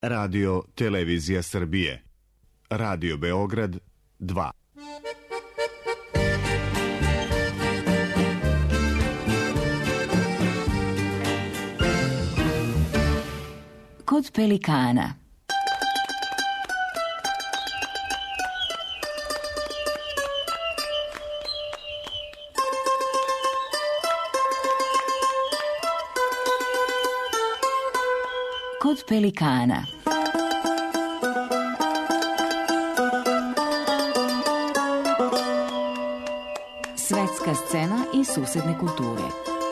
Radio Televizija Srbije. Radio Beograd 2. Kod pelikana. Kod pelikana. Svetska scena i susedne kulture.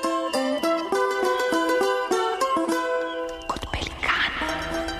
Kod pelikana.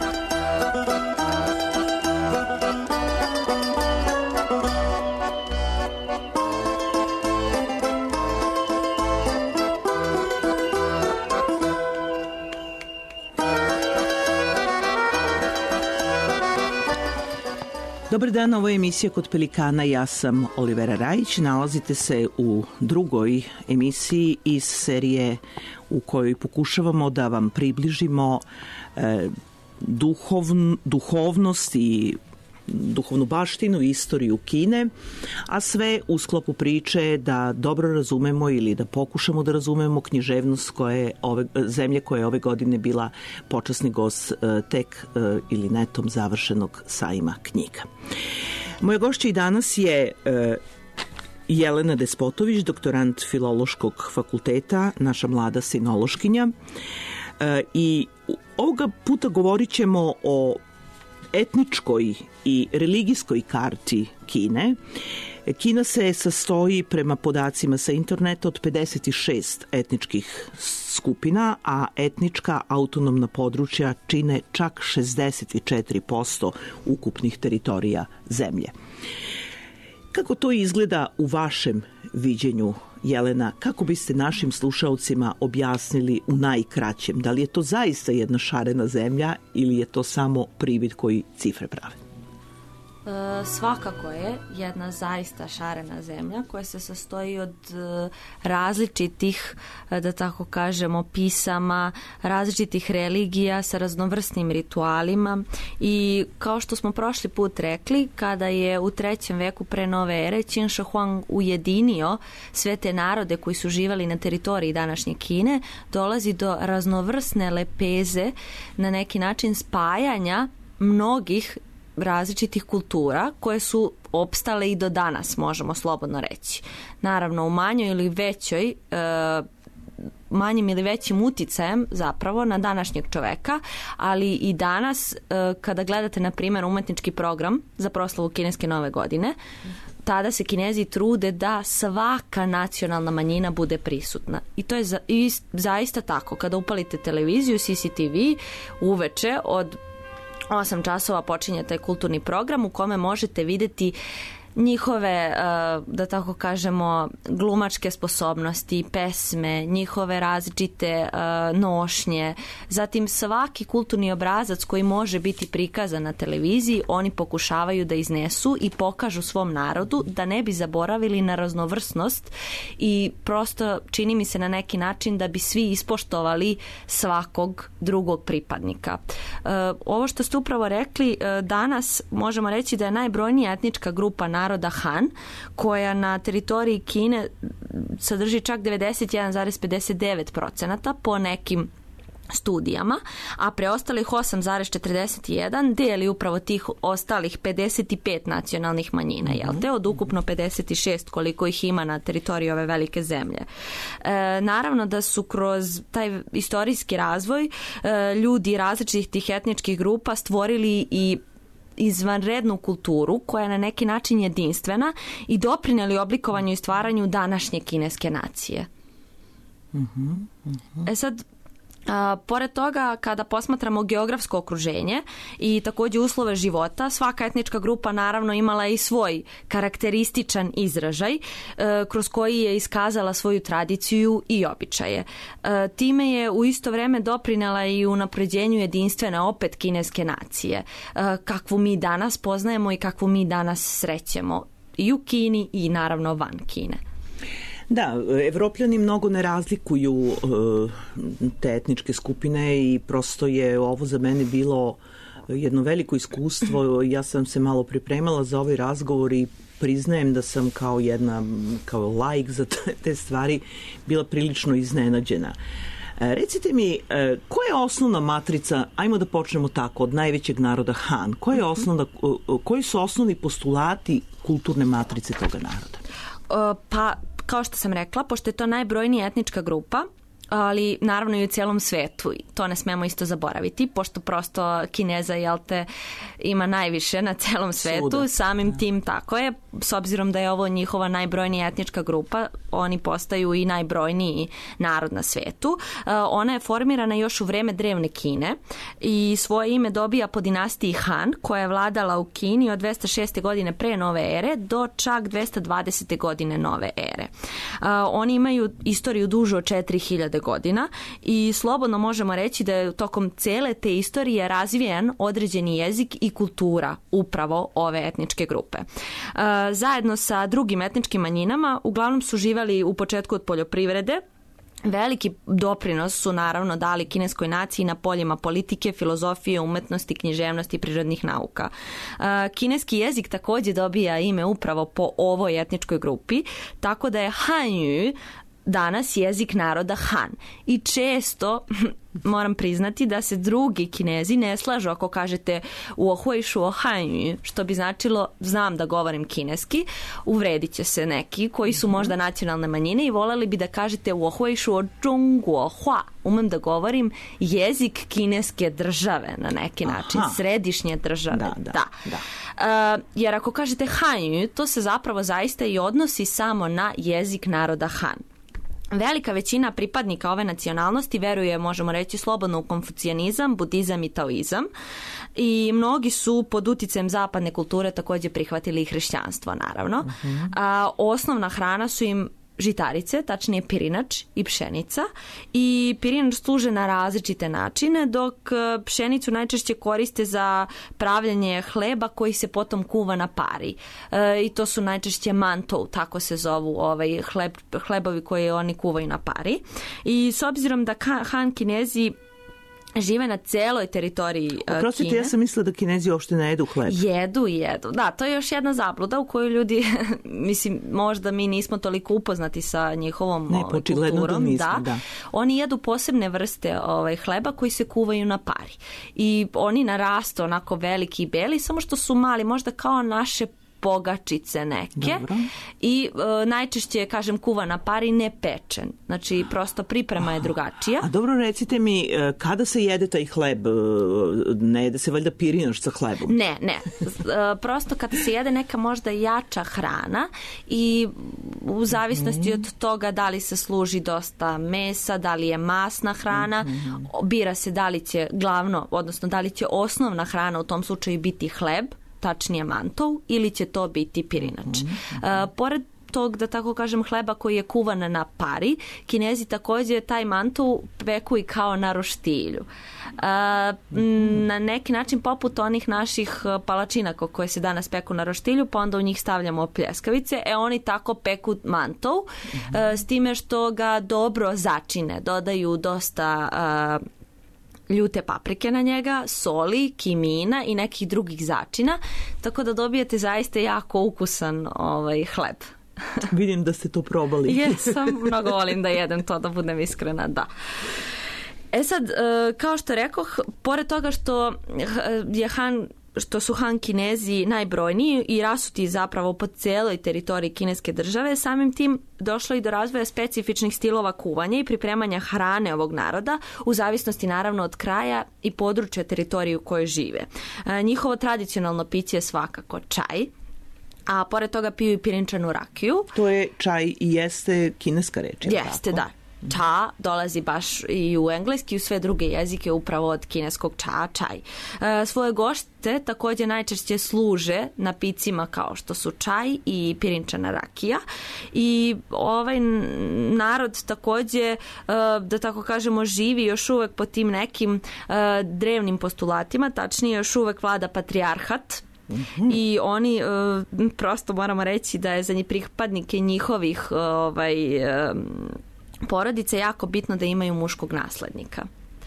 Dobar dan, ovo je emisija Kod pelikana, ja sam Olivera Rajić. Nalazite se u drugoj emisiji iz serije u kojoj pokušavamo da vam približimo duhovnost i duhovnu baštinu i istoriju Kine, a sve u sklopu priče da dobro razumemo ili da pokušamo da razumemo književnost zemlje koja je ove godine bila počasni gost tek ili netom završenog sajma knjiga. Moja gošća i danas je Jelena Despotović, doktorant Filološkog fakulteta, naša mlada sinološkinja, i ovoga puta govorit ćemo o etničkoj i religijskoj karti Kine. Kina se sastoji prema podacima sa interneta od 56 etničkih skupina, a etnička autonomna područja čine čak 64% ukupnih teritorija zemlje. Kako to izgleda u vašem viđenju, Jelena? Kako biste našim slušaocima objasnili u najkraćem? Da li je to zaista jedna šarena zemlja ili je to samo privid koji cifre prave? Svakako je jedna zaista šarena zemlja koja se sastoji od različitih, da tako kažemo, pisama, različitih religija sa raznovrsnim ritualima i kao što smo prošli put rekli, kada je u 3. veku pre nove ere Qin Shi Huang ujedinio sve te narode koji su živali na teritoriji današnje Kine, dolazi do raznovrsne lepeze, na neki način spajanja mnogih različitih kultura koje su opstale i do danas, možemo slobodno reći. Naravno, u manjim ili većim uticajem zapravo na današnjeg čoveka, ali i danas kada gledate, na primjer, umetnički program za proslavu kineske nove godine, tada se Kinezi trude da svaka nacionalna manjina bude prisutna. I to je zaista tako. Kada upalite televiziju, CCTV, uveče od 8 časova počinje taj kulturni program u kome možete vidjeti njihove, da tako kažemo, glumačke sposobnosti, pesme, njihove različite nošnje, zatim svaki kulturni obrazac koji može biti prikazan na televiziji, oni pokušavaju da iznesu i pokažu svom narodu da ne bi zaboravili na raznovrsnost i prosto čini mi se na neki način da bi svi ispoštovali svakog drugog pripadnika. Ovo što ste upravo rekli, danas možemo reći da je najbrojnija etnička grupa naroda Han, koja na teritoriji Kine sadrži čak 91,59% po nekim studijama, a preostalih 8,41 deli upravo tih ostalih 55 nacionalnih manjina, jel te, od ukupno 56 koliko ih ima na teritoriji ove velike zemlje. Naravno da su kroz taj istorijski razvoj ljudi različitih tih etničkih grupa stvorili i izvanrednu kulturu koja je na neki način jedinstvena i doprinijeli oblikovanju i stvaranju današnje kineske nacije. Sad, pored toga, kada posmatramo geografsko okruženje i također uslove života, svaka etnička grupa naravno imala i svoj karakterističan izražaj kroz koji je iskazala svoju tradiciju i običaje. Time je u isto vrijeme doprinela i unapređenju jedinstvene opet kineske nacije, kakvu mi danas poznajemo i kakvu mi danas srećemo i u Kini i naravno van Kine. Da, Evropljani mnogo ne razlikuju te etničke skupine i prosto je ovo za mene bilo jedno veliko iskustvo. Ja sam se malo pripremala za ovaj razgovor i priznajem da sam kao laik za te stvari bila prilično iznenađena. Recite mi, koja je osnovna matrica, ajmo da počnemo tako, od najvećeg naroda Han, koji su osnovni postulati kulturne matrice toga naroda? Pa, kao što sam rekla, pošto je to najbrojnija etnička grupa, ali naravno i u cijelom svetu. To ne smemo isto zaboraviti, pošto prosto Kineza, ima najviše na celom svetu. Suda. Samim tim tako je. S obzirom da je ovo njihova najbrojnija etnička grupa, oni postaju i najbrojniji narod na svetu. Ona je formirana još u vreme drevne Kine i svoje ime dobija po dinastiji Han, koja je vladala u Kini od 206. godine pre nove ere do čak 220. godine nove ere. Oni imaju istoriju dužu od 4000 godina i slobodno možemo reći da je tokom cele te istorije razvijen određeni jezik i kultura upravo ove etničke grupe. Zajedno sa drugim etničkim manjinama uglavnom su živjeli u početku od poljoprivrede. Veliki doprinos su naravno dali kineskoj naciji na poljima politike, filozofije, umetnosti, književnosti i prirodnih nauka. Kineski jezik također dobija ime upravo po ovoj etničkoj grupi, tako da je Hanyu danas jezik naroda Han. I često moram priznati da se drugi Kinezi ne slažu ako kažete Uohui shuo Hanyu, što bi značilo znam da govorim kineski, uvredit će se neki koji su možda nacionalne manjine i voleli bi da kažete Uohui shuo Zhongguo Hua, umem da govorim jezik kineske države na neki način, središnje države. Da. Jer ako kažete Hanyu, to se zapravo zaista i odnosi samo na jezik naroda Han. Velika većina pripadnika ove nacionalnosti veruje, možemo reći slobodno, u konfucijanizam, budizam i taoizam i mnogi su pod uticajem zapadne kulture također prihvatili i hrišćanstvo, naravno. Osnovna hrana su im žitarice, tačnije pirinač i pšenica, i pirinač služe na različite načine, dok pšenicu najčešće koriste za pravljanje hleba koji se potom kuva na pari. I to su najčešće mantou, tako se zovu hlebovi koje oni kuvaju na pari. I s obzirom da Han Kinezi žive na celoj teritoriji Kine. Oprostite, ja sam mislila da Kinezi uopšte ne jedu hleb. Jedu. Da, to je još jedna zabluda u kojoj ljudi, mislim, možda mi nismo toliko upoznati sa njihovom kulturom. Da. Oni jedu posebne vrste hleba koji se kuvaju na pari. I oni narastu onako veliki i beli, samo što su mali, možda kao naše pogačice neke. Dobro. I najčešće, kažem, kuva na pari, ne pečen. Znači, prosto priprema je drugačija. A dobro, recite mi, kada se jede taj hleb? Ne jede se valjda pirinač sa hlebom? Ne. Prosto kada se jede neka možda jača hrana i u zavisnosti od toga da li se služi dosta mesa, da li je masna hrana, bira se da li će da li će osnovna hrana u tom slučaju biti hleb, tačnije mantou, ili će to biti pirinač. Pored tog, da tako kažem, hleba koji je kuvan na pari, Kinezi također taj mantou peku i kao na roštilju. Na neki način poput onih naših palačina koje se danas peku na roštilju, pa onda u njih stavljamo pljeskavice, oni tako peku mantou, s time što ga dobro začine, dodaju dosta ljute paprike na njega, soli, kimina i nekih drugih začina, tako da dobijete zaista jako ukusan hleb. Vidim da ste to probali. Jesam, mnogo volim da jedem to, da budem iskrena, da. Sad, kao što rekoh, pored toga što su Han Kinezi najbrojniji i rasuti zapravo po cijeloj teritoriji kineske države, samim tim došlo i do razvoja specifičnih stilova kuvanja i pripremanja hrane ovog naroda, u zavisnosti naravno od kraja i područja teritorije u kojoj žive. Njihovo tradicionalno piće je svakako čaj, a pored toga piju i pirinčanu rakiju. To je čaj i jeste kineska reč, je li tako? Jeste, da. Ča dolazi baš i u engleski i u sve druge jezike upravo od kineskog čaj. Svoje gošte također najčešće služe na picima kao što su čaj i pirinčana rakija i ovaj narod također, da tako kažemo, živi još uvek po tim nekim drevnim postulatima, tačnije još uvek vlada patrijarhat. I oni, prosto moramo reći da je za pripadnike njihovih porodice jako bitno da imaju muškog naslednika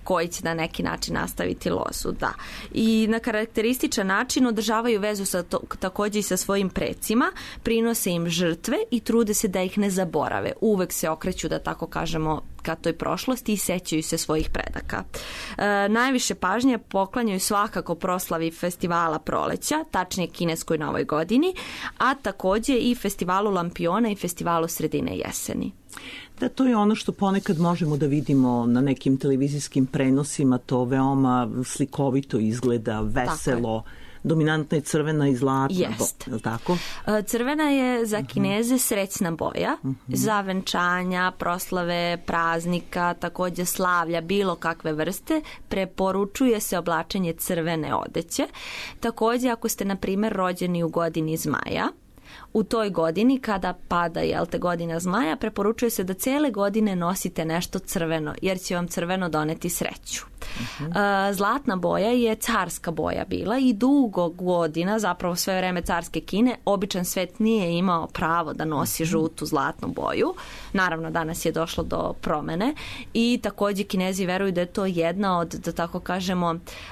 koji će na neki način nastaviti lozu, da. I na karakterističan način održavaju vezu također i sa svojim precima, prinose im žrtve i trude se da ih ne zaborave. Uvek se okreću, da tako kažemo, ka toj prošlosti i sećaju se svojih predaka. Najviše pažnje poklanjaju svakako proslavi festivala proleća, tačnije kineskoj novoj godini, a također i festivalu lampiona i festivalu sredine jeseni. Da, to je ono što ponekad možemo da vidimo na nekim televizijskim prenosima, to veoma slikovito izgleda, veselo. Dominantna je crvena i zlatna. Jest. Je li tako? Crvena je za Kineze srećna boja, za venčanja, proslave, praznika, također slavlja, bilo kakve vrste, preporučuje se oblačenje crvene odeće. Također, ako ste, na primjer, rođeni u godini zmaja, u toj godini, kada pada godina zmaja, preporučuje se da cijele godine nosite nešto crveno, jer će vam crveno doneti sreću. Zlatna boja je carska boja bila i dugo godina, zapravo sve vreme carske Kine, običan svet nije imao pravo da nosi žutu zlatnu boju. Naravno, danas je došlo do promene i također Kinezi veruju da je to jedna od, da tako kažemo,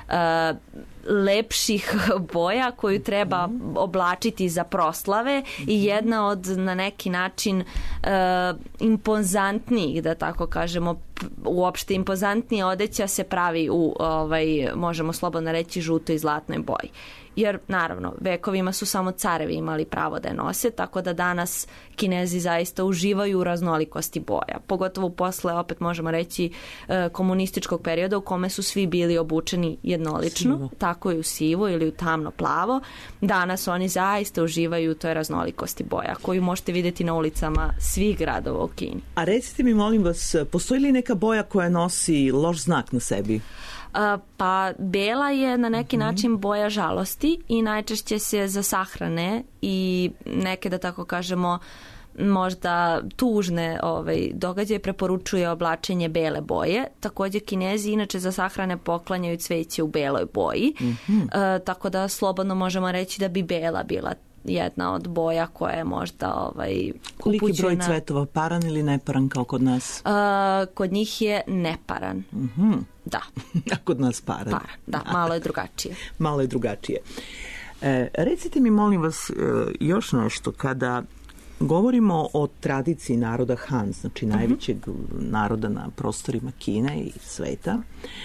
lepših boja koju treba oblačiti za proslave i jedna od, na neki način, impozantnijih, da tako kažemo, uopšte impozantnija odeća se pravi u, možemo slobodno reći, žutoj i zlatnoj boji. Jer, naravno, vekovima su samo carevi imali pravo da je nose, tako da danas Kinezi zaista uživaju u raznolikosti boja. Pogotovo posle, opet možemo reći, komunističkog perioda u kome su svi bili obučeni jednolično, sivo. Tako i u sivo ili u tamno plavo. Danas oni zaista uživaju u toj raznolikosti boja, koju možete vidjeti na ulicama svih gradova u Kini. A recite mi, molim vas, postoji li neka boja koja nosi loš znak na sebi? Pa bela je na neki način boja žalosti i najčešće se za sahrane i neke, da tako kažemo, možda tužne događaje preporučuje oblačenje bele boje. Također Kinezi inače za sahrane poklanjaju cveće u beloj boji, tako da slobodno možemo reći da bi bela bila jedna od boja koja je možda Koliki broj cvetova, paran ili neparan kao kod nas? Kod njih je neparan. Da. A kod nas paran. Paran, da, malo je drugačije. Malo je drugačije. Recite mi, molim vas, još nešto. Kada govorimo o tradiciji naroda Han, znači najvećeg naroda na prostorima Kine i sveta,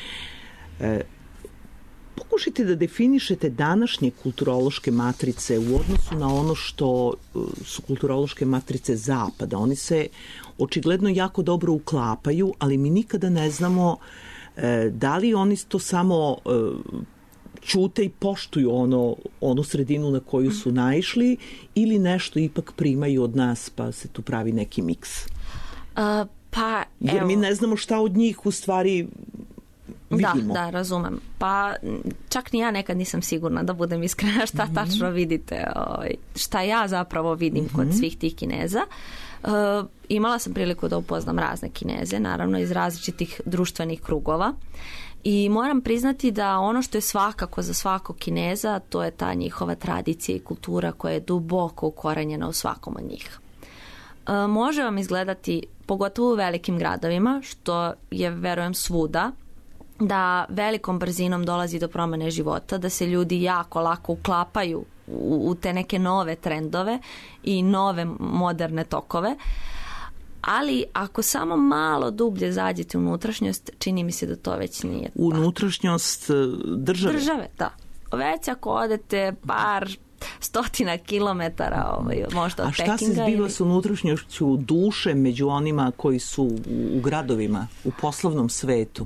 pokušajte da definišete današnje kulturološke matrice u odnosu na ono što su kulturološke matrice Zapada. Oni se očigledno jako dobro uklapaju, ali mi nikada ne znamo da li oni to samo ćute i poštuju onu sredinu na koju su naišli ili nešto ipak primaju od nas, pa se tu pravi neki miks. Jer mi ne znamo šta od njih u stvari vidimo. Da, razumem. Pa čak ni ja nekad nisam sigurna, da budem iskrena, šta tačno vidite, šta ja zapravo vidim kod svih tih Kineza. Imala sam priliku da upoznam razne Kineze, naravno iz različitih društvenih krugova. I moram priznati da ono što je svakako za svakog Kineza, to je ta njihova tradicija i kultura koja je duboko ukorenjena u svakom od njih. Može vam izgledati, pogotovo u velikim gradovima, što je, verujem, svuda, da velikom brzinom dolazi do promjene života, da se ljudi jako lako uklapaju u te neke nove trendove i nove moderne tokove. Ali ako samo malo dublje zađete u unutrašnjost, čini mi se da to već nije. Unutrašnjost države? Države, da. Već ako odete par stotina kilometara možda od Pekinga. A šta se zbiva s unutrašnjošću duše među onima koji su u gradovima, u poslovnom svetu?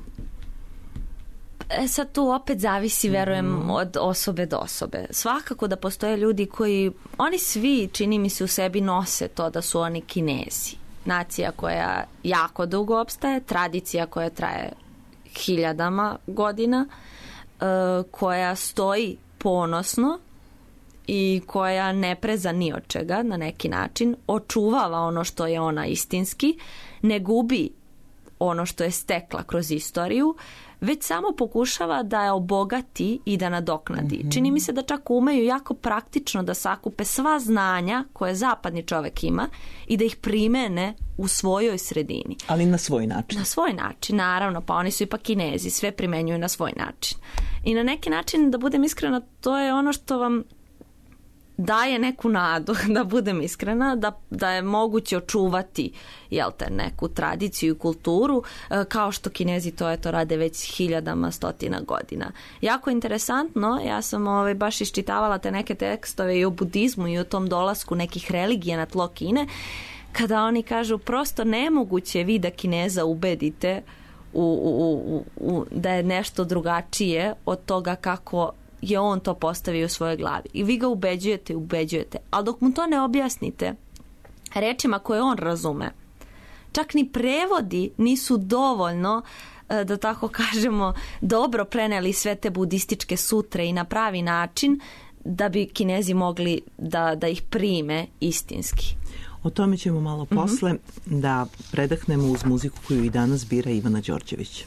Sad tu opet zavisi, verujem, od osobe do osobe. Svakako da postoje ljudi koji, oni svi, čini mi se, u sebi nose to da su oni Kinezi. Nacija koja jako dugo opstaje, tradicija koja traje hiljadama godina, koja stoji ponosno i koja ne preza ni od čega na neki način, očuvava ono što je ona istinski, ne gubi ono što je stekla kroz istoriju, već samo pokušava da je obogati i da nadoknadi. Čini mi se da čak umeju jako praktično da sakupe sva znanja koje zapadni čovek ima i da ih primene u svojoj sredini. Ali na svoj način. Na svoj način, naravno, pa oni su ipak Kinezi, sve primenjuju na svoj način. I na neki način, da budem iskrena, to je ono što vam daje neku nadu, da budem iskrena, da je moguće očuvati neku tradiciju i kulturu, kao što Kinezi to rade već hiljadama, stotina godina. Jako interesantno, ja sam baš iščitavala te neke tekstove i o budizmu i o tom dolasku nekih religija na tlo Kine, kada oni kažu prosto nemoguće vi da Kineza ubedite da je nešto drugačije od toga kako je on to postavio u svojoj glavi. I vi ga ubeđujete. Ali dok mu to ne objasnite rečima koje on razume, čak ni prevodi nisu dovoljno, da tako kažemo, dobro preneli sve te budističke sutre i na pravi način da bi Kinezi mogli da ih prime istinski. O tome ćemo malo posle da predahnemo uz muziku koju i danas bira Ivana Đorđević.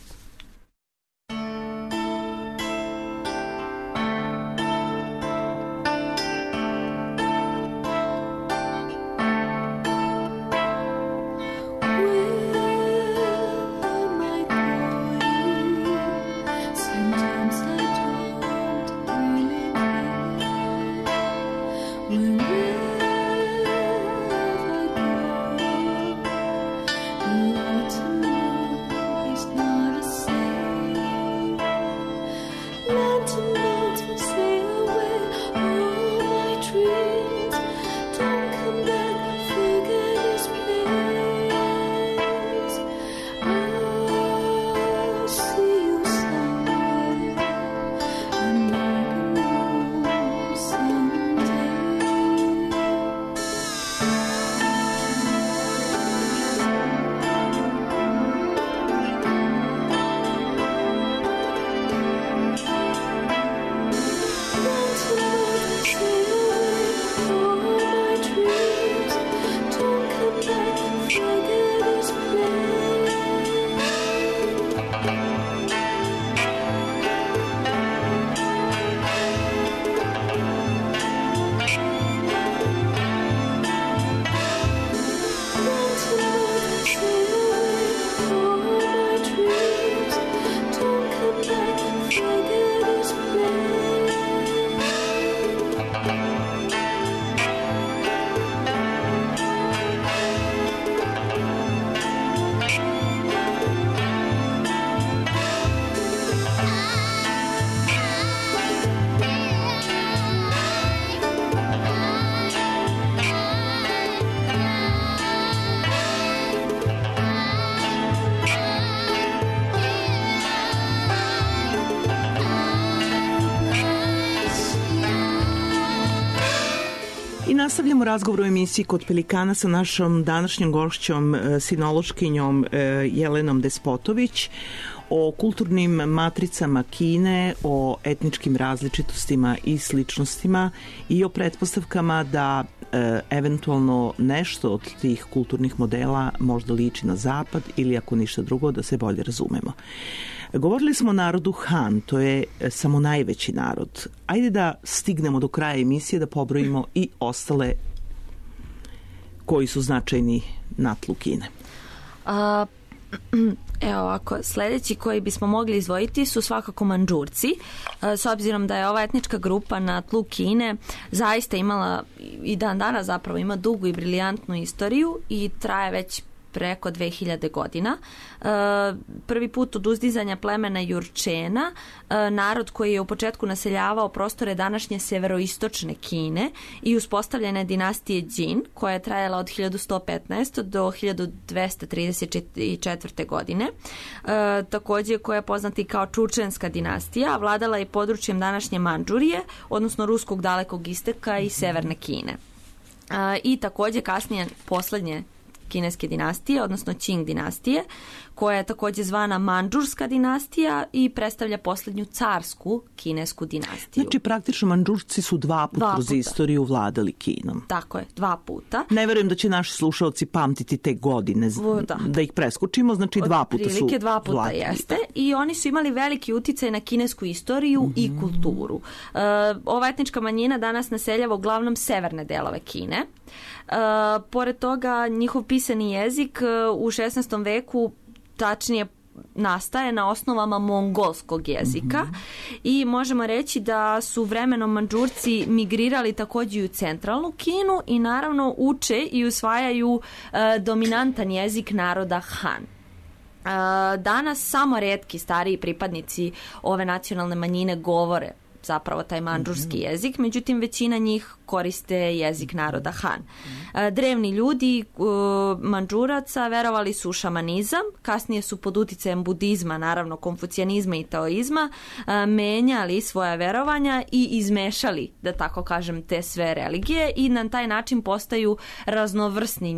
Nastavljamo razgovor u emisiji Kod Pelikana sa našom današnjom gošćom, sinološkinjom Jelenom Despotović, o kulturnim matricama Kine, o etničkim različitostima i sličnostima i o pretpostavkama da eventualno nešto od tih kulturnih modela možda liči na zapad ili ako ništa drugo da se bolje razumemo. Govorili smo o narodu Han, to je samo najveći narod. Ajde da stignemo do kraja emisije da pobrojimo i ostale koji su značajni na tlu Kine. Evo ovako, sledeći koji bismo mogli izdvojiti su svakako Mandžurci, s obzirom da je ova etnička grupa na tlu Kine zaista imala i dan danas zapravo ima dugu i briljantnu istoriju i traje već preko 2000 godina. Prvi put od uzdizanja plemena Jurčena, narod koji je u početku naseljavao prostore današnje severoistočne Kine i uspostavljene dinastije Jin, koja je trajala od 1115. do 1234. godine. Takođe koja je poznata i kao Čučenska dinastija, vladala je područjem današnje Mandžurije, odnosno ruskog dalekog isteka i severne Kine. I takođe kasnije poslednje kineske dinastije, odnosno Qing dinastije, koja je također zvana Mandžurska dinastija i predstavlja posljednju carsku kinesku dinastiju. Znači, praktično Mandžurci su dva puta kroz istoriju vladali Kinom. Tako je, 2 puta. Ne verujem da će naši slušalci pamtiti te godine, da ih preskočimo, znači 2 puta su prilike 2 puta vladali. Jeste. I oni su imali veliki uticaj na kinesku istoriju i kulturu. Ova etnička manjina danas naseljava uglavnom severne delove Kine. Pored toga, njihov pisani jezik u 16. veku tačnije nastaje na osnovama mongolskog jezika i možemo reći da su vremenom Mandžurci migrirali također i u centralnu Kinu i naravno uče i usvajaju dominantan jezik naroda Han. Danas samo retki stariji pripadnici ove nacionalne manjine govore zapravo taj mandžurski jezik, međutim većina njih koriste jezik naroda Han. Drevni ljudi Mandžuraca verovali su u šamanizam, kasnije su pod uticajem budizma, naravno konfucijanizma i taoizma, menjali svoja verovanja i izmešali, da tako kažem, te sve religije i na taj način postaju raznovrsni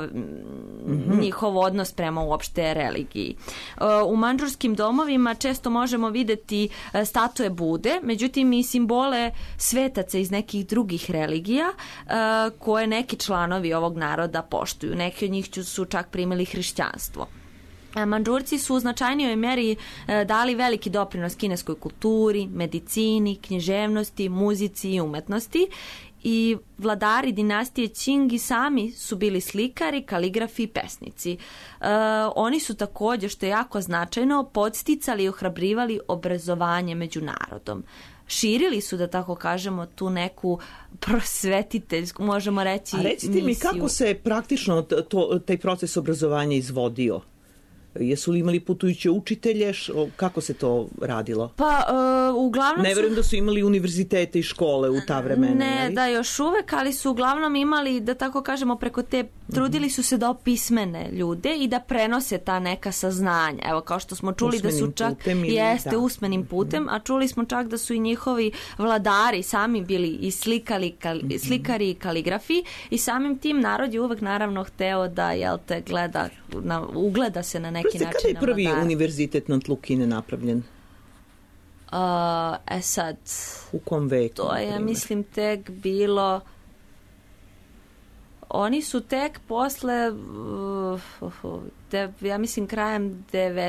njihov odnos prema uopšte religiji. U mandžurskim domovima često možemo vidjeti statue Bude, međutim i simbole svetaca iz nekih drugih religija koje neki članovi ovog naroda poštuju. Neki od njih su čak primili hrišćanstvo. Mandžurci su u značajnijoj mjeri dali veliki doprinos kineskoj kulturi, medicini, književnosti, muzici i umetnosti i vladari dinastije Qing i sami su bili slikari, kaligrafi i pesnici. Oni su također, što je jako značajno, podsticali i ohrabrivali obrazovanje među narodom. Širili su, da tako kažemo, tu neku prosvetiteljsku, možemo reći, misiju. A recite mi, kako se praktično taj proces obrazovanja izvodio? Jesu li imali putujuće učitelje? Kako se to radilo? Pa, uglavnom ne verujem da su imali univerzitete i škole u ta vremena. Ne, da još uvek, ali su uglavnom imali, da tako kažemo, preko te, trudili su se da opismene ljude i da prenose ta neka saznanja. Evo, kao što smo čuli usmenim da su čak, usmenim putem, a čuli smo čak da su i njihovi vladari sami bili i slikari i kaligrafi i samim tim narod je uvek naravno hteo da, ugleda se na neki način. Kada je prvi univerzitet na tlu Kine napravljen? Sad... U kom veku? To je, mislim, tek bilo... Oni su tek posle, ja mislim, krajem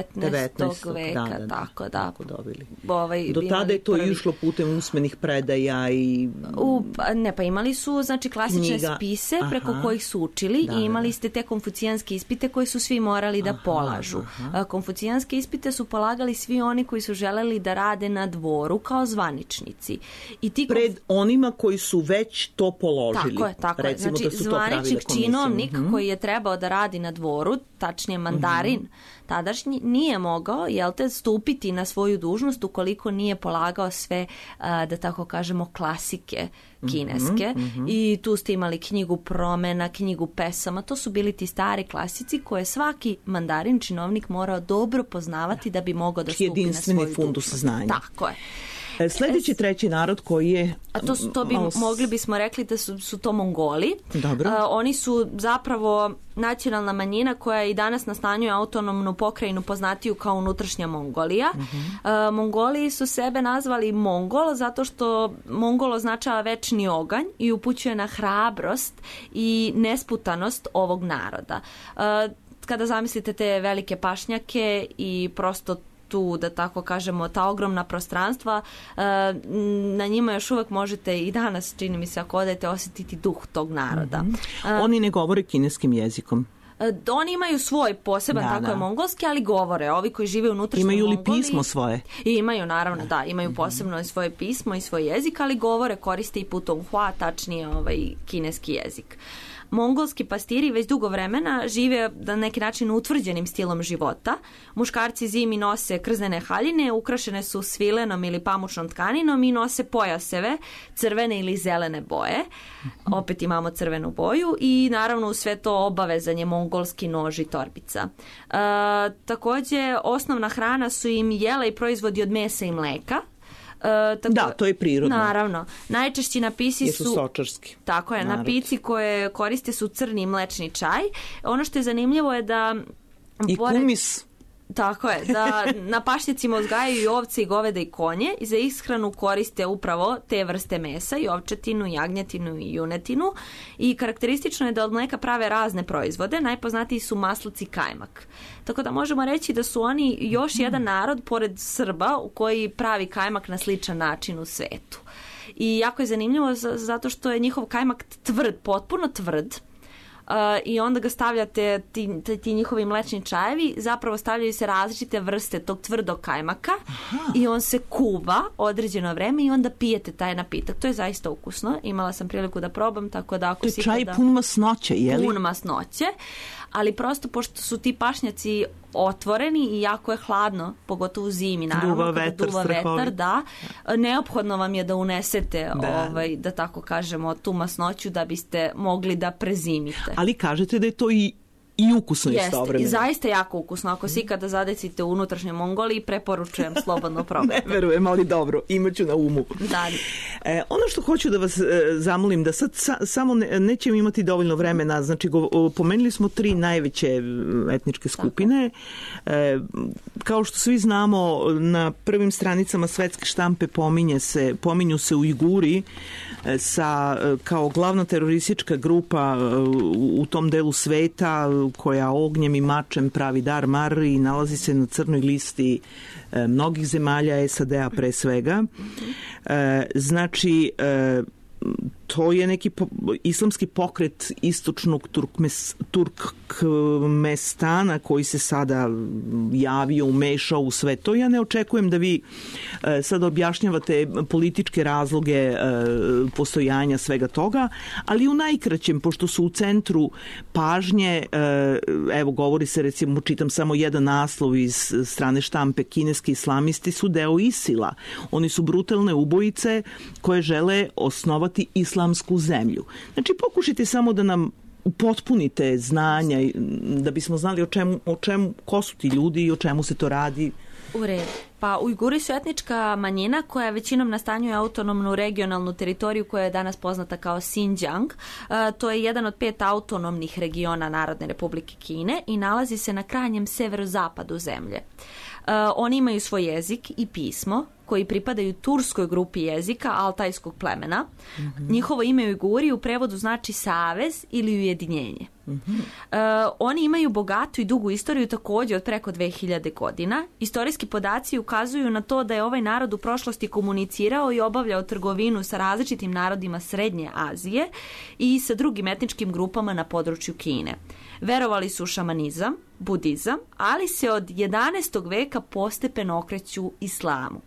19. veka, tako dobili. Do tada je to išlo putem usmenih predaja i... Pa imali su, znači, klasične spise preko kojih su učili i imali ste te konfucijanske ispite koje su svi morali da polažu. Konfucijanske ispite su polagali svi oni koji su želeli da rade na dvoru kao zvaničnici. Pred onima koji su već to položili. Tako je. Znači, zvaničnik činovnik koji je trebao da radi na dvoru, tačnije mandarin, tadašnji, nije mogao, stupiti na svoju dužnost ukoliko nije polagao sve, da tako kažemo, klasike kineske. I tu ste imali knjigu promena, knjigu pesama, to su bili ti stari klasici koje svaki mandarin činovnik morao dobro poznavati da bi mogao da stupi na svoju dužnost. Jedinstveni fundus znanja. Tako je. Sljedeći treći narod koji je... A to mogli bismo rekli da su to Mongoli. Dobro. Oni su zapravo nacionalna manjina koja i danas nastanjuje autonomnu pokrajinu poznatiju kao unutrašnja Mongolija. Mongoli su sebe nazvali Mongol zato što Mongol označava večni oganj i upućuje na hrabrost i nesputanost ovog naroda. Kada zamislite te velike pašnjake i prosto tu, da tako kažemo, ta ogromna prostranstva, na njima još uvek možete i danas, čini mi se, ako odete, osjetiti duh tog naroda. Oni ne govore kineskim jezikom. Oni imaju svoj poseban, je mongolski, ali govore. Ovi koji žive unutrašnjoj Mongoliji... Imaju li pismo svoje? I imaju, naravno, imaju posebno svoje pismo i svoj jezik, ali govore, koriste i putonghua, tačnije kineski jezik. Mongolski pastiri već dugo vremena žive na neki način utvrđenim stilom života. Muškarci zimi nose krznene haljine, ukrašene su svilenom ili pamučnom tkaninom i nose pojaseve crvene ili zelene boje. Opet imamo crvenu boju i naravno u sve to obavezan je mongolski nož i torbica. Također osnovna hrana su im jela i proizvodi od mesa i mleka. Da, to je prirodno. Naravno. Najčešći napisi jer su sočarski. Tako je, narod. napici koje koriste su crni mlečni čaj. Ono što je zanimljivo je da... I kumis. Tako je, da na pašnjacima uzgajaju i ovce i goveda i konje i za ishranu koriste upravo te vrste mesa, i ovčetinu, i jagnjetinu, i junetinu, i karakteristično je da od mleka prave razne proizvode, najpoznatiji su maslac i kajmak. Tako da možemo reći da su oni još jedan narod, pored Srba, u koji pravi kajmak na sličan način u svetu. I jako je zanimljivo zato što je njihov kajmak tvrd, potpuno tvrd, i onda ga stavljate, ti njihovi mlečni čajevi, zapravo stavljaju se različite vrste tog tvrdog kajmaka. Aha. I on se kuva određeno vreme i onda pijete taj napitak. To je zaista ukusno. Imala sam priliku da probam, tako da ako si... To je čaj pun masnoće, je li? Pun masnoće, ali prosto pošto su ti pašnjaci otvoreni i jako je hladno, pogotovo u zimi, naravno, duva vetar, da, neophodno vam je da unesete, da tako kažemo, tu masnoću da biste mogli da prezimite. Ali kažete da je to i ukusno istovremeno. Jeste, i zaista jako ukusno. Ako si kada zadecite u unutrašnjoj Mongoliji, preporučujem slobodno probati. Ne verujem, ali dobro, imaću na umu. Da. Ono što hoću da vas zamolim, da sad samo nećemo imati dovoljno vremena, znači pomenuli smo 3 najveće etničke skupine. Kao što svi znamo, na prvim stranicama svetske štampe pominju se Ujguri kao glavna teroristička grupa u tom delu sveta, koja ognjem i mačem pravi dar-mar i nalazi se na crnoj listi mnogih zemalja, SAD-a pre svega. Znači, to je neki islamski pokret istočnog Turkmestana koji se sada javio, umešao u sve to. Ja ne očekujem da vi sada objašnjavate političke razloge postojanja svega toga, ali u najkraćem, pošto su u centru pažnje, evo govori se, recimo, čitam samo jedan naslov iz strane štampe, kineski islamisti su deo ISIL-a. Oni su brutalne ubojice koje žele osnovati islamsku zemlju. Znači, pokušajte samo da nam upotpunite znanja, da bismo znali o čemu, ko su ti ljudi i o čemu se to radi. U redu. Pa Ujguri su etnička manjina koja većinom nastanjuje autonomnu regionalnu teritoriju koja je danas poznata kao Xinjiang. To je jedan od 5 autonomnih regiona Narodne Republike Kine i nalazi se na krajnjem severozapadu zemlje. Oni imaju svoj jezik i pismo koji pripadaju turskoj grupi jezika altajskog plemena. Mm-hmm. Njihovo ime Ujguri u prevodu znači savez ili ujedinjenje. Mm-hmm. Oni imaju bogatu i dugu istoriju, također od preko 2000 godina. Istorijski podaci ukazuju na to da je ovaj narod u prošlosti komunicirao i obavljao trgovinu sa različitim narodima Srednje Azije i sa drugim etničkim grupama na području Kine. Verovali su u šamanizam, budizam, ali se od 11. veka postepeno okreću islamu.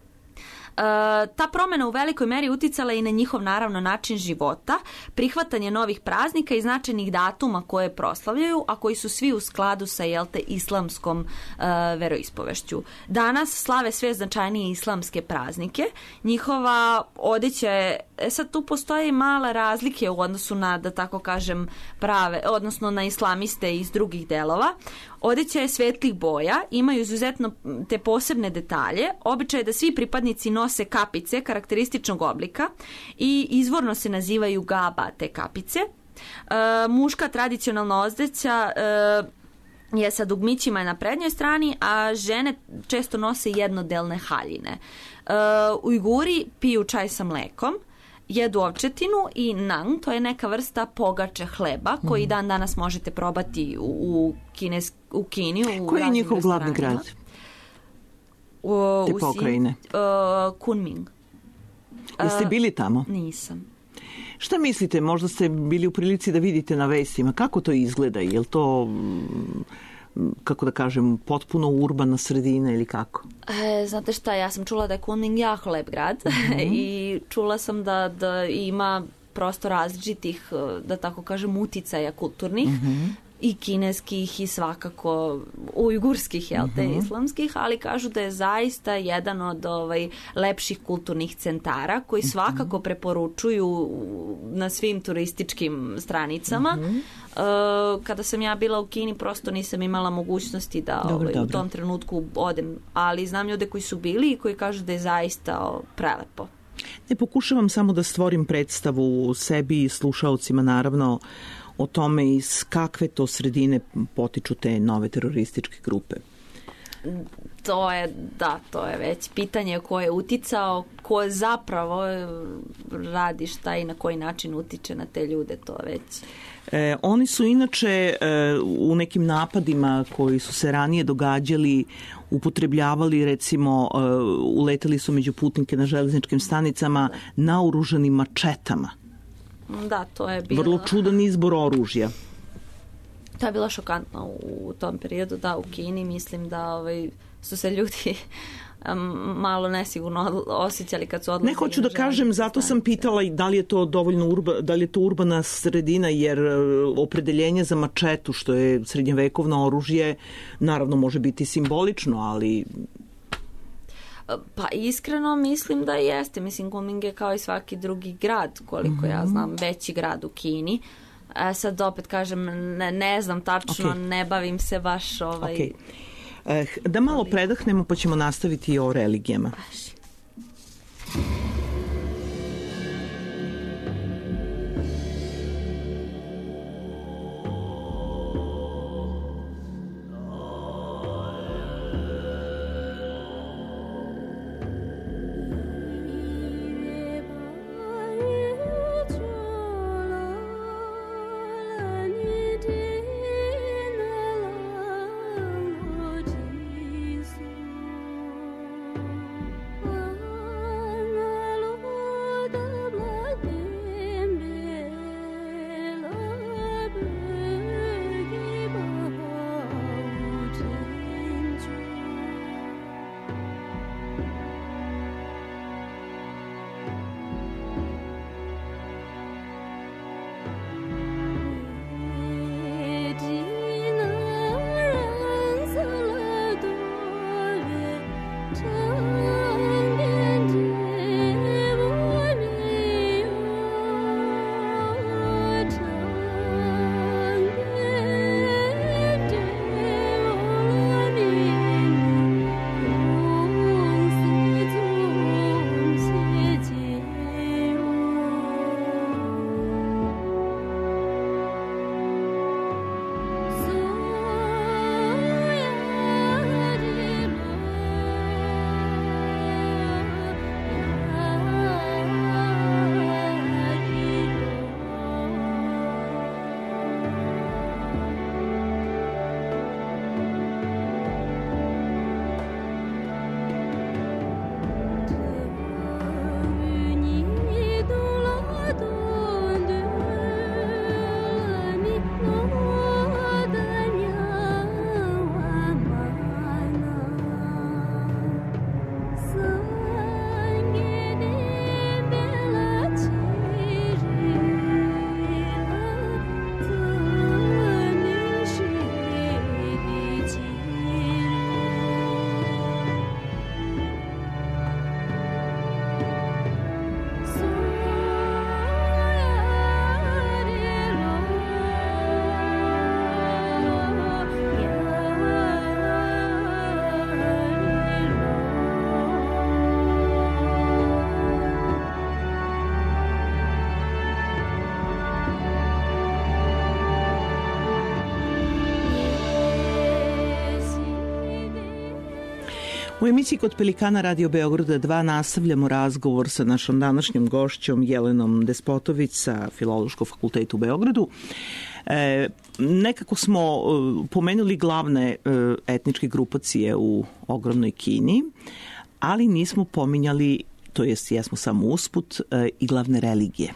Ta promjena u velikoj meri uticala i na njihov naravno način života, prihvatanje novih praznika i značajnih datuma koje proslavljaju, a koji su svi u skladu sa islamskom veroispovešću. Danas slave sve značajnije islamske praznike. Njihova odeća je, sad tu postoje male razlike u odnosu na, da tako kažem, odnosno na islamiste iz drugih delova. Odeća je svetlih boja, imaju izuzetno te posebne detalje. Običaj je da svi pripadnici nose kapice karakterističnog oblika i izvorno se nazivaju gaba te kapice. Muška tradicionalna odeća je sa dugmićima na prednjoj strani, a žene često nose jednodelne haljine. Ujguri piju čaj sa mlekom, jedu ovčetinu i nang, to je neka vrsta pogače hleba koji dan danas možete probati u Kini. Koji je njihov glavni grad? Te pokrajine? Kunming. Jeste bili tamo? Nisam. Šta mislite, možda ste bili u prilici da vidite na vestima, kako to izgleda? Je li to, kako da kažem, potpuno urbana sredina ili kako? Znate šta, ja sam čula da je Kunming jako lep grad i čula sam da ima prosto različitih, da tako kažem, uticaja kulturnih. i kineskih i svakako ujgurskih, islamskih, ali kažu da je zaista jedan od lepših kulturnih centara koji svakako preporučuju na svim turističkim stranicama. Kada sam ja bila u Kini, prosto nisam imala mogućnosti da u tom trenutku odem, ali znam ljude koji su bili i koji kažu da je zaista prelepo. Ne pokušavam samo da stvorim predstavu sebi i slušaocima, naravno, o tome iz kakve to sredine potiču te nove terorističke grupe. To je već pitanje ko je uticao, ko zapravo radi šta i na koji način utiče na te ljude, to već... Oni su inače u nekim napadima koji su se ranije događali upotrebljavali, recimo, uletali su među putnike na železničkim stanicama naoružanim mačetama. Da, to je bilo... Vrlo čudan izbor oružja. To je bilo šokantno u tom periodu, da, u Kini. Mislim da su se ljudi malo nesigurno osjećali kad su odlazili. Ne hoću da kažem, zato sam pitala i da li je to dovoljno da li je to urbana sredina, jer opredeljenje za mačetu, što je srednjevekovno oružje, naravno može biti simbolično, ali... Pa iskreno mislim da jeste. Mislim, Kunming je kao i svaki drugi grad, koliko ja znam, veći grad u Kini. Sad opet kažem, ne znam tačno, ne bavim se baš Da malo predahnemo, pa ćemo nastaviti i o religijama. U emisiji Kod Pelikana Radio Beograda 2 nastavljamo razgovor sa našom današnjom gošćom Jelenom Despotović sa Filološkog fakulteta u Beogradu. Nekako smo pomenuli glavne etničke grupacije u ogromnoj Kini, ali nismo pominjali, to jest jesmo samo usput, i glavne religije.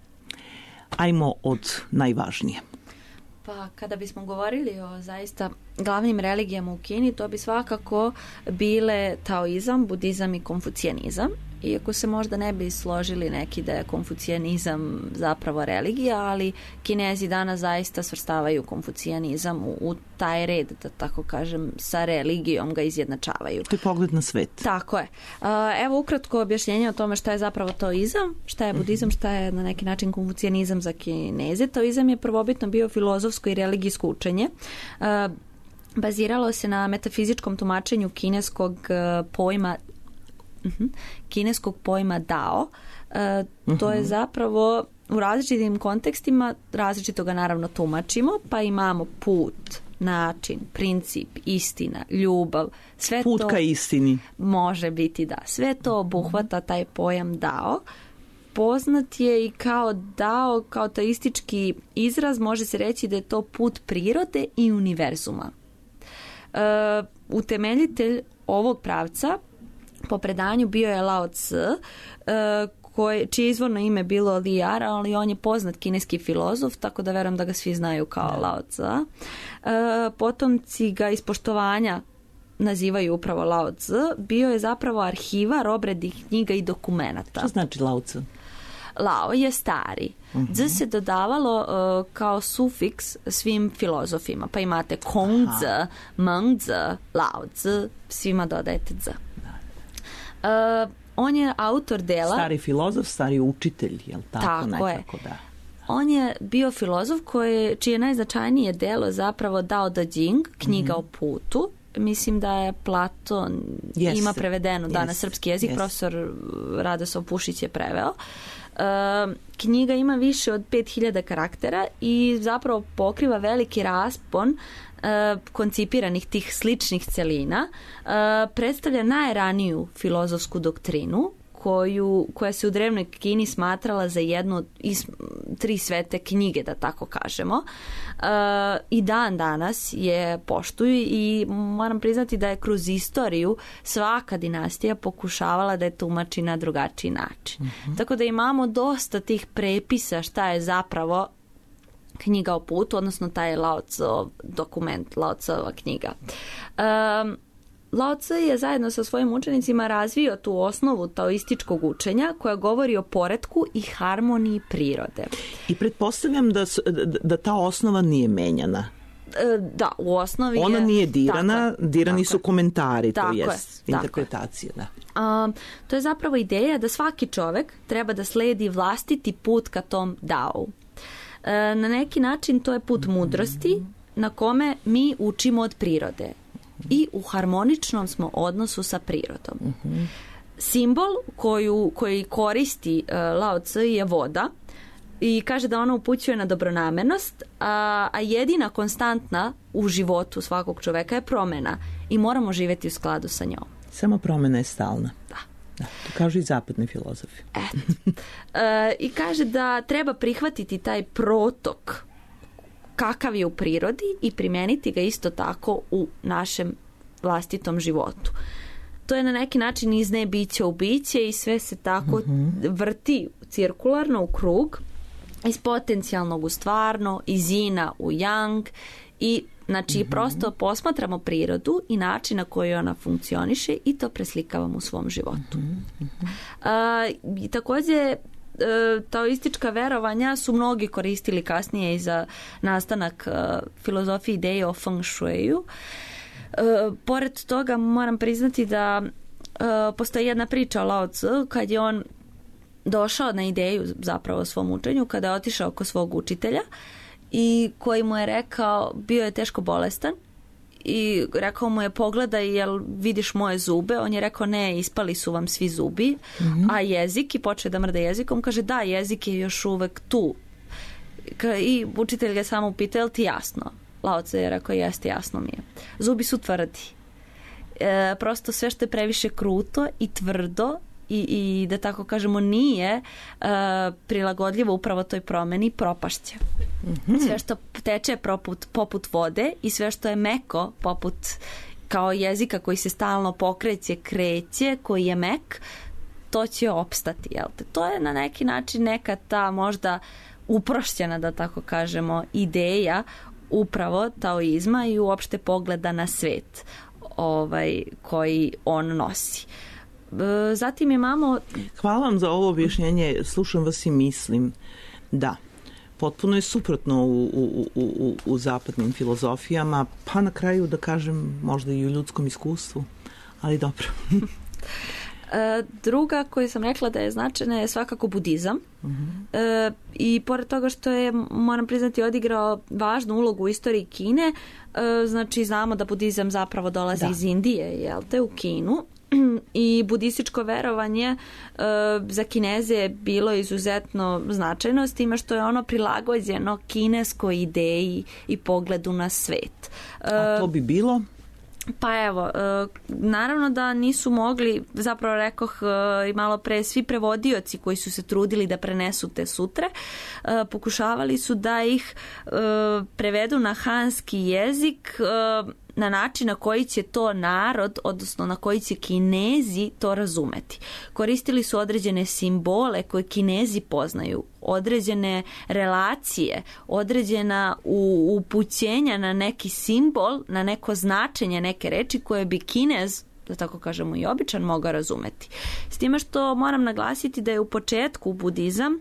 Ajmo od najvažnije. Pa kada bismo govorili o zaista glavnim religijama u Kini, to bi svakako bile taoizam, budizam i konfucijanizam. iako se možda ne bi složili neki da je konfucijanizam zapravo religija, ali Kinezi danas zaista svrstavaju konfucijanizam u taj red, da tako kažem, sa religijom ga izjednačavaju. To je pogled na svet. Tako je. Evo ukratko objašnjenje o tome šta je zapravo taoizam, šta je budizam, šta je na neki način konfucijanizam za Kineze. Taoizam je prvobitno bio filozofsko i religijsko učenje. Baziralo se na metafizičkom tumačenju kineskog pojma Dao. To je zapravo u različitim kontekstima, različito ga naravno tumačimo, pa imamo put, način, princip, istina, ljubav, sve put to ka istini. Može biti da. Sve to obuhvata taj pojam Dao. Poznat je i kao Dao, kao taoistički izraz, može se reći da je to put prirode i univerzuma. Utemeljitelj ovog pravca po predanju bio je Lao Tzu, čije izvorno ime bilo Liar, ali on je poznat kineski filozof, tako da verujem da ga svi znaju kao Lao Tzu. Potomci ga iz poštovanja nazivaju upravo Lao Tzu. Bio je zapravo arhivar obrednih knjiga i dokumenata. Što znači Lao Tzu? Lao je stari. Tzu se dodavalo kao sufiks svim filozofima. Pa imate Kong Tzu, Meng Tzu, Lao Tzu, svima dodajete Tzu. On je autor dela... Stari filozof, stari učitelj, jel tako? Tako je. Da. On je bio filozof čije najznačajnije delo zapravo Dao De Jing, knjiga o putu. Mislim da je Platon ima prevedeno na srpski jezik, profesor Radoslav Pušić je preveo. Knjiga ima više od 5000 karaktera i zapravo pokriva veliki raspon koncipiranih tih sličnih celina. Predstavlja najraniju filozofsku doktrinu koja se u drevnoj Kini smatrala za jednu od 3 svete knjige, da tako kažemo. I dan danas je poštuju i moram priznati da je kroz istoriju svaka dinastija pokušavala da je tumači na drugačiji način. Tako da imamo dosta tih prepisa šta je zapravo knjiga o putu, odnosno taj Lao Tzu dokument, Lao Tzuova knjiga. Lao Tzu je zajedno sa svojim učenicima razvio tu osnovu taoističkog učenja koja govori o poretku i harmoniji prirode. I pretpostavljam da ta osnova nije menjana. Da, u osnovi ona nije dirana, dirani tako su komentari, tako to jest interpretacije. Da. To je zapravo ideja da svaki čovek treba da sledi vlastiti put ka tom Dao. Na neki način to je put mudrosti na kome mi učimo od prirode i u harmoničnom smo odnosu sa prirodom. Simbol koji koristi Lao Tzu je voda i kaže da ona upućuje na dobronamernost, a jedina konstantna u životu svakog čoveka je promjena i moramo živjeti u skladu sa njom. Samo promjena je stalna. Da. To kažu i zapadni filozofi. I kaže da treba prihvatiti taj protok kakav je u prirodi i primijeniti ga isto tako u našem vlastitom životu. To je na neki način iz nebića u biće i sve se tako vrti cirkularno u krug, iz potencijalnog u stvarno, iz ina u yang i znači prosto posmatramo prirodu i način na koji ona funkcioniše i to preslikavamo u svom životu. I također taoistička verovanja su mnogi koristili kasnije i za nastanak filozofije ideje o feng shuiu. Pored toga moram priznati da postoji jedna priča o Lao Tzu kad je on došao na ideju zapravo o svom učenju, kada je otišao kod svog učitelja i koji mu je rekao, bio je teško bolestan i rekao mu je pogledaj jel vidiš moje zube, on je rekao ne, ispali su vam svi zubi, a jezik, i počeo da mrda jezikom, kaže da, jezik je još uvek tu i učitelj ga samo upitao jel ti jasno? Lao Tzu je rekao jeste, jasno mi je. Zubi su tvrdi. Prosto sve što je previše kruto i tvrdo i da tako kažemo nije prilagodljivo upravo toj promjeni propašće. Sve što teče poput vode i sve što je meko poput kao jezika koji se stalno pokreće, kreće, koji je mek, to će opstati. Jel te? To je na neki način neka ta možda uprošćena, da tako kažemo, ideja upravo taoizma i uopšte pogleda na svet koji on nosi. Zatim imamo... Hvala vam za ovo objašnjenje, slušam vas i mislim da potpuno je suprotno u zapadnim filozofijama, pa na kraju da kažem možda i u ljudskom iskustvu, ali dobro. Druga koju sam rekla da je značajna je svakako budizam. I pored toga što je, moram priznati, odigrao važnu ulogu u istoriji Kine, znači znamo da budizam zapravo dolazi iz Indije, jel te, u Kinu. I budističko verovanje za Kineze je bilo izuzetno značajno, s time što je ono prilagođeno kineskoj ideji i pogledu na svet. A to bi bilo? Pa evo, naravno da nisu mogli, zapravo rekoh i malo pre, svi prevodioci koji su se trudili da prenesu te sutre, pokušavali su da ih prevedu na hanski jezik na način na koji će to narod, odnosno na koji će Kinezi to razumeti. Koristili su određene simbole koje Kinezi poznaju, određene relacije, određena upućenja na neki simbol, na neko značenje neke reči koje bi Kinez, da tako kažemo i običan, mogao razumeti. S time što moram naglasiti da je u početku budizam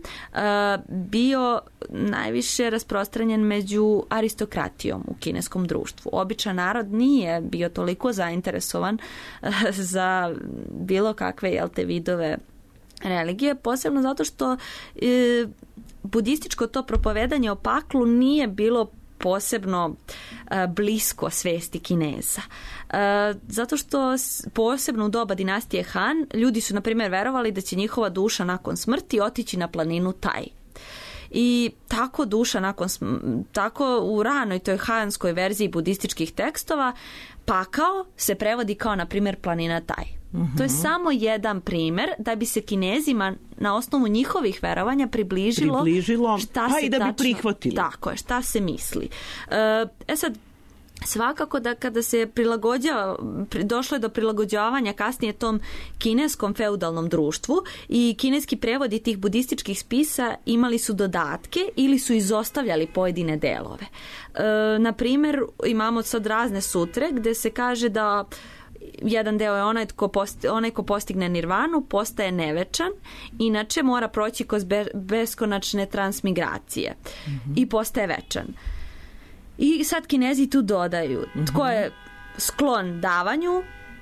bio najviše rasprostranjen među aristokratijom u kineskom društvu. Običan narod nije bio toliko zainteresovan za bilo kakve vidove religije, posebno zato što budističko to propovedanje o paklu nije bilo posebno blisko svesti Kineza. Zato što posebno u doba dinastije Han ljudi su, na primjer, verovali da će njihova duša nakon smrti otići na planinu Tai. I tako duša tako u ranoj toj hanskoj verziji budističkih tekstova pakao se prevodi kao, na primjer, planina Tai. To je samo jedan primjer da bi se Kinezima na osnovu njihovih verovanja približilo šta se i da bi prihvatili. Tako je, šta se misli. Sad, svakako da kada se došlo je do prilagođavanja kasnije tom kineskom feudalnom društvu i kineski prevodi tih budističkih spisa imali su dodatke ili su izostavljali pojedine delove. Na primjer, imamo sad razne sutre gde se kaže da jedan deo je onaj ko postigne nirvanu postaje nevečan, inače mora proći kroz beskonačne transmigracije i postaje večan. I sad Kinezi tu dodaju tko je sklon davanju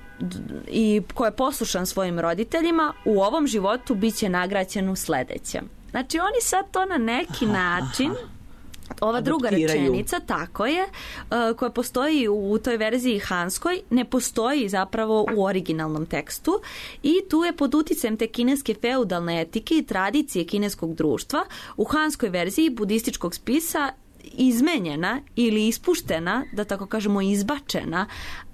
i ko je poslušan svojim roditeljima, u ovom životu bit će nagrađen u sledećem. Znači oni sad to na neki način ova druga rečenica, tako je, koja postoji u toj verziji hanskoj, ne postoji zapravo u originalnom tekstu i tu je pod uticajem te kineske feudalne etike i tradicije kineskog društva u hanskoj verziji budističkog spisa izmenjena ili ispuštena, da tako kažemo izbačena,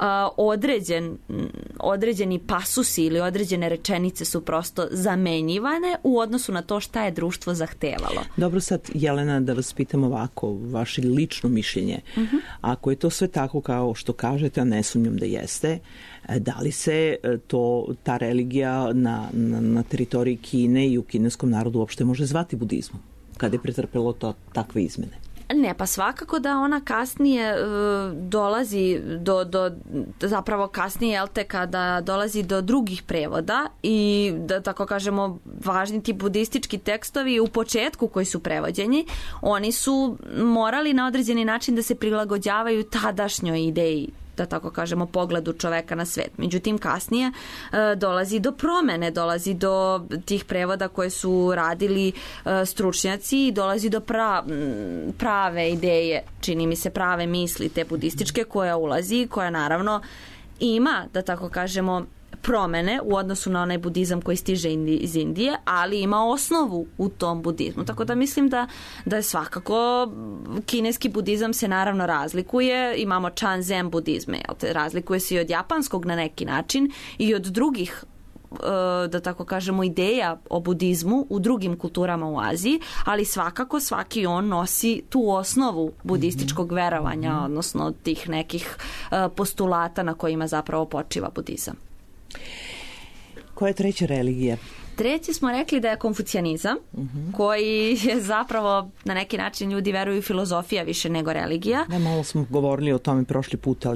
određeni pasusi ili određene rečenice su prosto zamenjivane u odnosu na to šta je društvo zahtevalo. Dobro, sad Jelena, da vas pitam ovako, vaše lično mišljenje. Ako je to sve tako kao što kažete, a ne sumnjam da jeste, da li se ta religija na teritoriji Kine i u kineskom narodu uopšte može zvati budizmom, kada je pretrpelo takve izmene? Ne, pa svakako da ona kasnije dolazi zapravo kasnije, jel te, kada dolazi do drugih prevoda i, da tako kažemo, važni ti budistički tekstovi u početku koji su prevođeni, oni su morali na određeni način da se prilagođavaju tadašnjoj ideji, da tako kažemo, pogledu čoveka na svet. Međutim, kasnije dolazi do promene, dolazi do tih prevoda koje su radili stručnjaci i dolazi do prave ideje, čini mi se prave misli te budističke koja ulazi, koja naravno ima, da tako kažemo, promene u odnosu na onaj budizam koji stiže iz Indije, ali ima osnovu u tom budizmu. Tako da mislim da je svakako kineski budizam se naravno razlikuje. Imamo Chan Zen budizme, razlikuje se i od japanskog na neki način i od drugih, da tako kažemo, ideja o budizmu u drugim kulturama u Aziji, ali svakako svaki on nosi tu osnovu budističkog verovanja, odnosno tih nekih postulata na kojima zapravo počiva budizam. Koja je treća religija? Treći smo rekli da je konfucijanizam, koji je zapravo na neki način ljudi veruju filozofija više nego religija. Malo smo govorili o tome prošli put, ali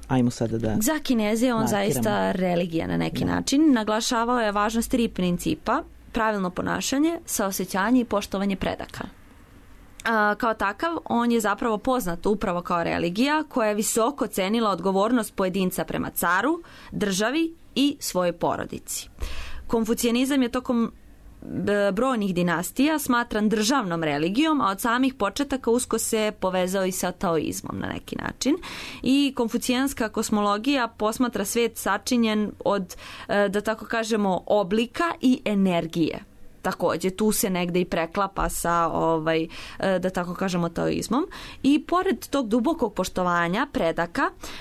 Ajmo sada da... Za Kineze je on markiramo. zaista religija na neki način. Naglašavao je važnost 3 principa: pravilno ponašanje, saosećanje i poštovanje predaka. Kao takav, on je zapravo poznat upravo kao religija koja je visoko cenila odgovornost pojedinca prema caru, državi i svojoj porodici. Konfucijanizam je tokom brojnih dinastija smatran državnom religijom, a od samih početaka usko se povezao i sa taoizmom na neki način. I konfucijanska kosmologija posmatra svet sačinjen od, da tako kažemo, oblika i energije. Takođe, tu se negde i preklapa sa, da tako kažemo, taoizmom. I pored tog dubokog poštovanja predaka,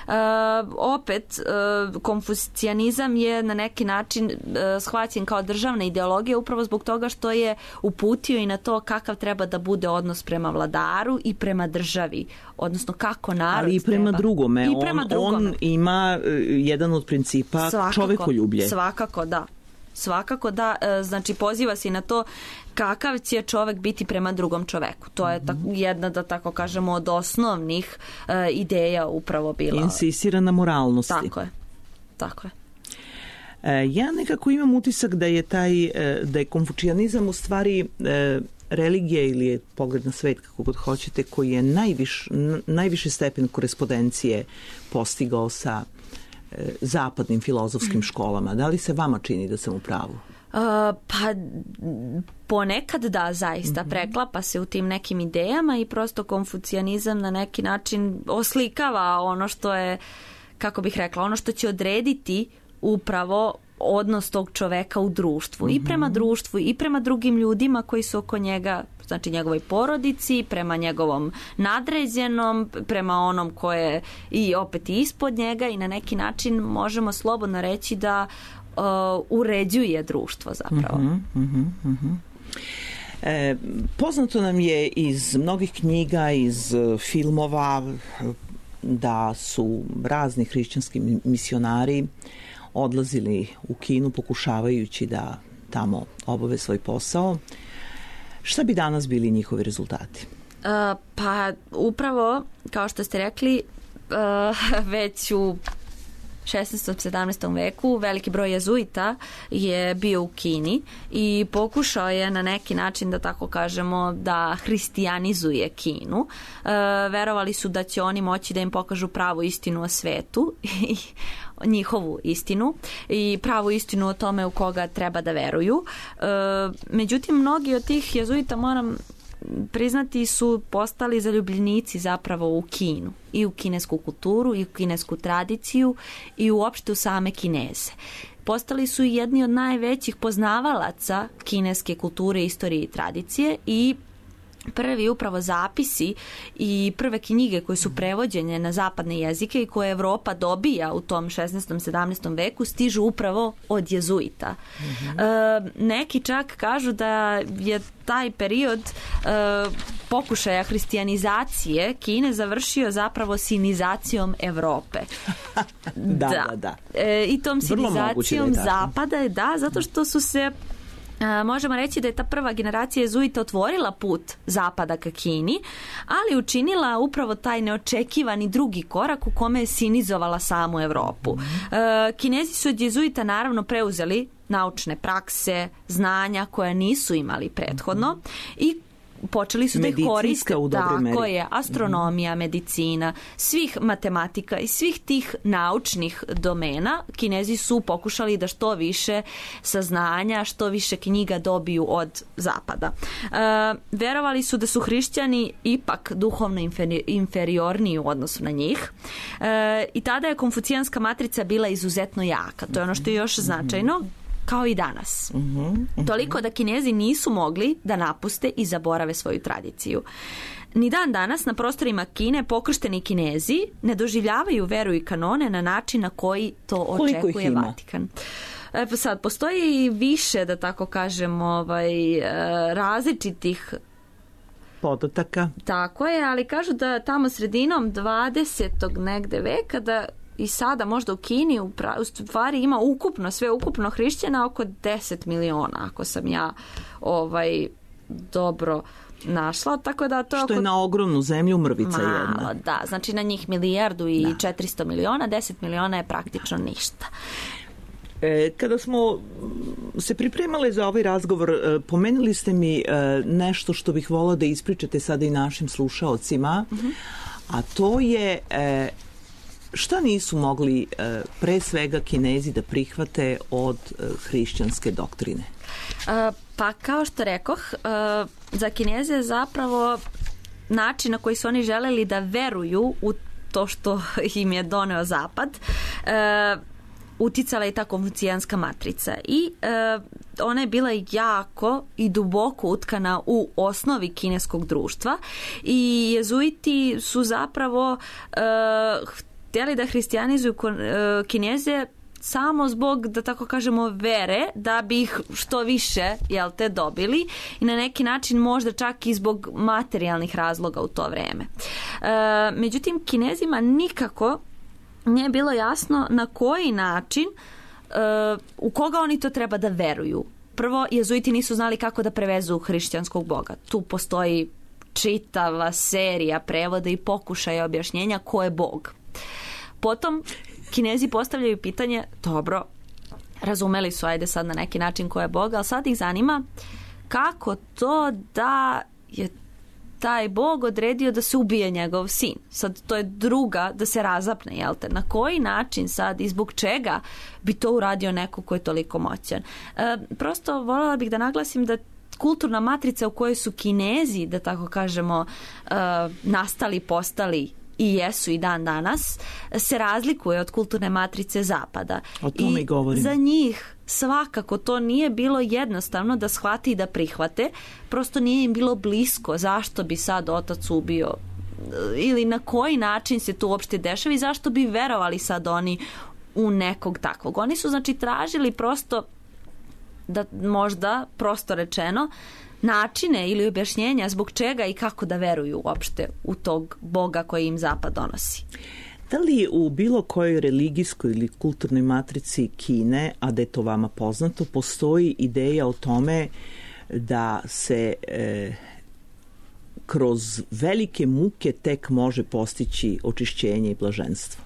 opet konfucijanizam je na neki način shvaćen kao državna ideologija upravo zbog toga što je uputio i na to kakav treba da bude odnos prema vladaru i prema državi, odnosno kako narod ali i prema treba. drugome. I prema drugome. On ima jedan od principa čovekoljublje. Svakako da, znači poziva se na to kakav će čovek biti prema drugom čoveku. To je jedna, da tako kažemo, od osnovnih ideja upravo bila. Insistira na moralnosti. Tako je. Ja nekako imam utisak da je da je konfucijanizam u stvari religija ili je pogled na svet, kako god hoćete, koji je najviši stepen korespondencije postigao sa zapadnim filozofskim školama. Da li se vama čini da sam u pravu? Pa ponekad da, zaista preklapa se u tim nekim idejama i prosto konfucijanizam na neki način oslikava ono što je, kako bih rekla, ono što će odrediti upravo odnos tog čoveka u društvu. I prema društvu i prema drugim ljudima koji su oko njega, znači njegovoj porodici, prema njegovom nadređenom, prema onom ko je i opet ispod njega i na neki način možemo slobodno reći da uređuje društvo zapravo. Poznato nam je iz mnogih knjiga, iz filmova, da su razni hrišćanski misionari odlazili u Kinu pokušavajući da tamo obave svoj posao. Šta bi danas bili njihovi rezultati? Pa upravo, kao što ste rekli, već u 16. 17. veku veliki broj jezuita je bio u Kini i pokušao je na neki način, da tako kažemo, da hristijanizuje Kinu. Verovali su da će oni moći da im pokažu pravu istinu o svetu i njihovu istinu i pravu istinu o tome u koga treba da veruju. Međutim, mnogi od tih jezuita, moram priznati, su postali zaljubljenici zapravo u Kinu i u kinesku kulturu i u kinesku tradiciju i uopšte u same Kineze. Postali su jedni od najvećih poznavalaca kineske kulture, istorije i tradicije i prvi upravo zapisi i prve knjige koje su prevođene na zapadne jezike i koje Evropa dobija u tom 16. 17. veku stižu upravo od jezuita. Neki čak kažu da je taj period pokušaja hrijanizacije Kine završio zapravo sinizacijom Evrope. Da. I tom sinizacijom zapada, zato što su se možemo reći da je ta prva generacija jezuita otvorila put zapada ka Kini, ali učinila upravo taj neočekivani drugi korak u kome je sinizovala samu Evropu. Kinezi su od jezuita naravno preuzeli naučne prakse, znanja koja nisu imali prethodno i počeli su da ih koriste. Tako je, astronomija, medicina, svih matematika i svih tih naučnih domena. Kinezi su pokušali da što više saznanja, što više knjiga dobiju od zapada. Verovali su da su hrišćani ipak duhovno inferiorniji u odnosu na njih. I tada je konfucijanska matrica bila izuzetno jaka. To je ono što je još značajno, kao i danas. Toliko da Kinezi nisu mogli da napuste i zaborave svoju tradiciju. Ni dan danas na prostorima Kine pokršteni Kinezi ne doživljavaju veru i kanone na način na koji to očekuje Vatikan. Sad, postoji više, da tako kažem, različitih podataka. Tako je, ali kažu da tamo sredinom 20. negde veka da i sada možda u Kini u stvari ima sve ukupno hrišćana oko 10 miliona, ako sam ja dobro našla, tako da to... Što je na ogromnu zemlju mrvica jedna. Da, znači na njih 1.400 miliona, 10 miliona je praktično ništa. Kada smo se pripremali za ovaj razgovor, pomenuli ste mi nešto što bih volila da ispričate sada i našim slušaocima, a to je šta nisu mogli pre svega Kinezi da prihvate od hrišćanske doktrine? Pa kao što rekoh, za Kineze je zapravo način na koji su oni želeli da veruju u to što im je doneo Zapad, uticala je ta konfucijanska matrica i ona je bila jako i duboko utkana u osnovi kineskog društva i jezuiti su zapravo htjeli da hrišćanizuju Kineze samo zbog, da tako kažemo, vere, da bi ih što više, dobili i na neki način možda čak i zbog materijalnih razloga u to vreme. Međutim, Kinezima nikako nije bilo jasno na koji način, u koga oni to treba da veruju. Prvo, jezuiti nisu znali kako da prevezu hrišćanskog boga. Tu postoji čitava serija prevoda i pokušaja objašnjenja ko je bog. Potom, Kinezi postavljaju pitanje, dobro, razumeli su, ajde sad na neki način ko je bog, ali sad ih zanima kako to da je taj bog odredio da se ubije njegov sin. Sad to je druga, da se razapne, jel te? Na koji način sad i zbog čega bi to uradio neko ko je toliko moćan? Prosto voljela bih da naglasim da kulturna matrica u kojoj su Kinezi, da tako kažemo, nastali, postali i jesu i dan danas, se razlikuje od kulturne matrice Zapada. O tome i govorim. Za njih svakako to nije bilo jednostavno da shvati i da prihvate, prosto nije im bilo blisko zašto bi sad otac ubio ili na koji način se to uopšte dešava i zašto bi verovali sad oni u nekog takvog. Oni su znači tražili prosto, da možda prosto rečeno, načine ili objašnjenja zbog čega i kako da veruju uopšte u tog boga koji im Zapad donosi. Da li u bilo kojoj religijskoj ili kulturnoj matrici Kine, a da je to vama poznato, postoji ideja o tome da se kroz velike muke tek može postići očišćenje i blaženstvo?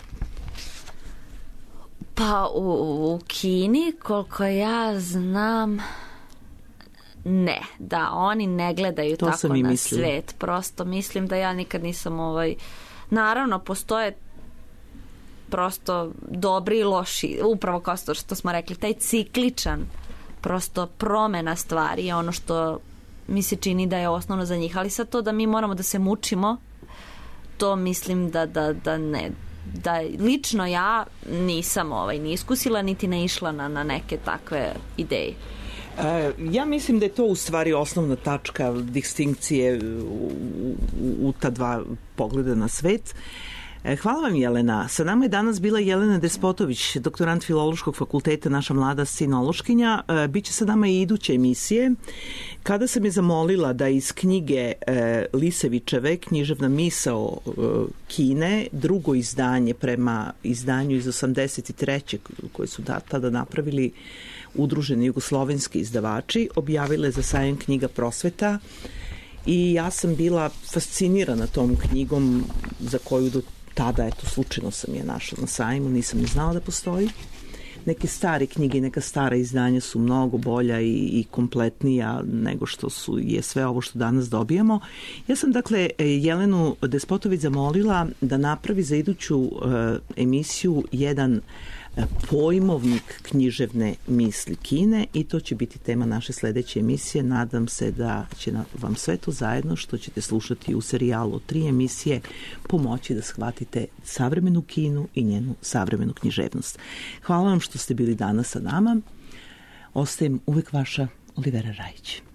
Pa u Kini, koliko ja znam, ne, da oni ne gledaju to tako na svet. Prosto mislim da ja nikad nisam naravno postoje prosto dobri i loši, upravo kao što smo rekli, taj cikličan prosto promena stvari je ono što mi se čini da je osnovno za njih, ali sad to da mi moramo da se mučimo, to mislim da ne, da lično ja nisam ni iskusila niti ne išla na neke takve ideje. Ja mislim da je to u stvari osnovna tačka distinkcije u ta dva pogleda na svet. Hvala vam, Jelena. Sa nama je danas bila Jelena Despotović, doktorant Filološkog fakulteta, naša mlada sinološkinja. Biće sa nama i iduće emisije. Kada sam je zamolila da iz knjige Lisevićeve Književna misao Kine, drugo izdanje prema izdanju iz 83. koje su tada napravili udruženi jugoslovenski izdavači, objavile za sajam knjiga Prosveta i ja sam bila fascinirana tom knjigom za koju do tada, slučajno sam je našla na sajmu, nisam ni znala da postoji. Neke stare knjige, neka stara izdanja su mnogo bolja i kompletnija nego što je sve ovo što danas dobijamo. Ja sam dakle Jelenu Despotović zamolila da napravi za iduću emisiju jedan pojmovnik književne misli Kine i to će biti tema naše sledeće emisije. Nadam se da će vam sve to zajedno što ćete slušati u serijalu od 3 emisije pomoći da shvatite savremenu Kinu i njenu savremenu književnost. Hvala vam što ste bili danas sa nama. Ostajem uvek vaša Olivera Rajić.